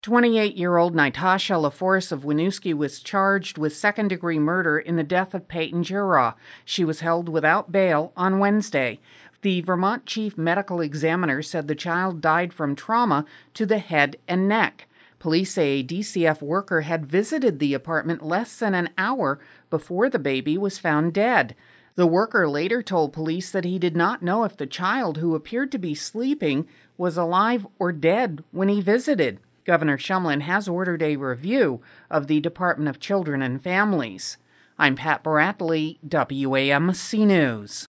28-year-old Natasha LaForce of Winooski was charged with second-degree murder in the death of Peyton Giraud. She was held without bail on Wednesday. The Vermont chief medical examiner said the child died from trauma to the head and neck. Police say a DCF worker had visited the apartment less than an hour before the baby was found dead. The worker later told police that he did not know if the child, who appeared to be sleeping, was alive or dead when he visited. Governor Shumlin has ordered a review of the Department of Children and Families. I'm Pat Baratley, WAMC News.